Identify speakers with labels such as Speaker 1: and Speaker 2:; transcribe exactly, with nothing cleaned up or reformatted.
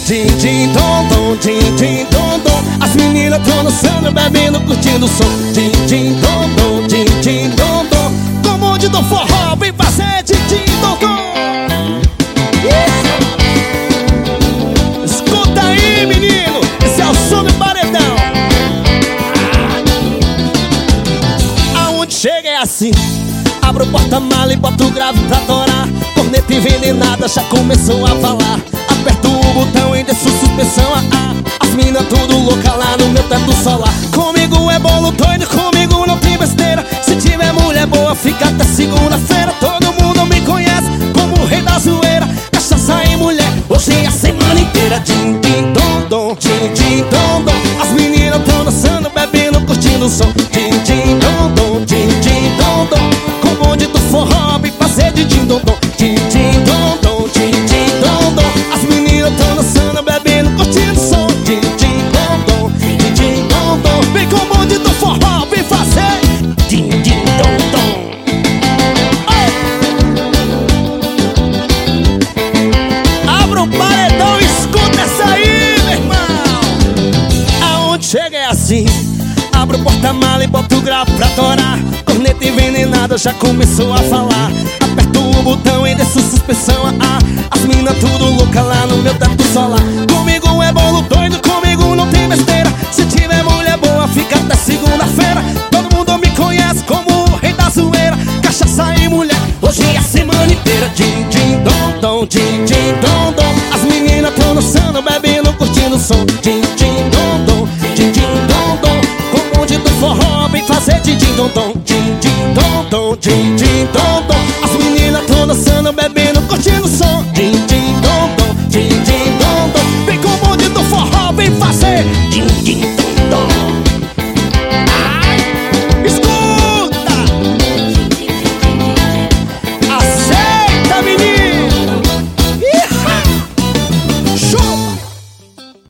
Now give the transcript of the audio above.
Speaker 1: Din, din, dom, dom, din, din, dom, dom. As meninas tão dançando, bebendo, curtindo o som. Din, din, dom, dom, din, din, dom, dom. Com o bonde do forró, vem fazer din, din, dom, dom. Escuta aí, menino, esse é o som do paredão. Aonde chega é assim. Abro o porta-mala e boto o grave pra torar. Corneta envenenada já começou a falar. Aperto o botão e desço suspensão a ar. As minas tudo louca lá no meu teto solar. Comigo é bolo doido, comigo não tem besteira. Se tiver mulher boa, fica até segunda-feira. Todo mundo me conhece como o rei da zoeira. Cachaça e mulher, hoje é a semana inteira. Din, din, dom, dom, din, din, dom, dom. As meninas tão dançando, bebendo, curtindo o som. Din, din, dom, dom, din, din, dom, dom. Com o bonde do forró, vem fazer din, din, dom, dom. Din, din, dom, dom, din, din, dom, dom. As meninas tão dançando, bebendo, curtindo o som. Din, din, dom, dom, din, din, dom, dom. Vem com o bonde do forró, vem fazer din, din, dom, dom. Abra o paredão e escuta essa aí, meu irmão. Aonde chega é assim. Abro o porta-mala e boto o grau pra torar. Corneta envenenada já começou a falar. Aperto o botão e desço suspensão a ar. As minas tudo louca lá no meu teto solar. Comigo é bolo doido, comigo não tem besteira. Se tiver mulher boa, fica até segunda-feira. Todo mundo me conhece como o rei da zoeira. Cachaça e mulher, hoje é a semana inteira. Din, din, dom, dom, din, din, dom, dom. As meninas tão dançando, bebendo, curtindo o som. Din, din, dom, dom, din, din, dom, dom. Com o bonde do forró, vem fazer din, din, dom, dom. Din, din, dom, dom, din, din, dom, dom. As meninas tão dançando, bebendo,